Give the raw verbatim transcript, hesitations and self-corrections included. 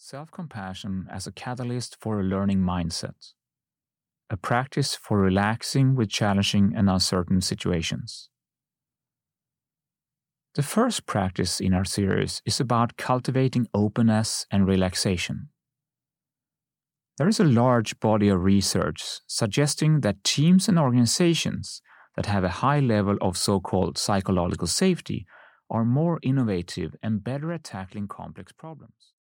Self-compassion as a catalyst for a learning mindset, a practice for relaxing with challenging and uncertain situations. The first practice in our series is about cultivating openness and relaxation. There is a large body of research suggesting that teams and organizations that have a high level of so-called psychological safety are more innovative and better at tackling complex problems.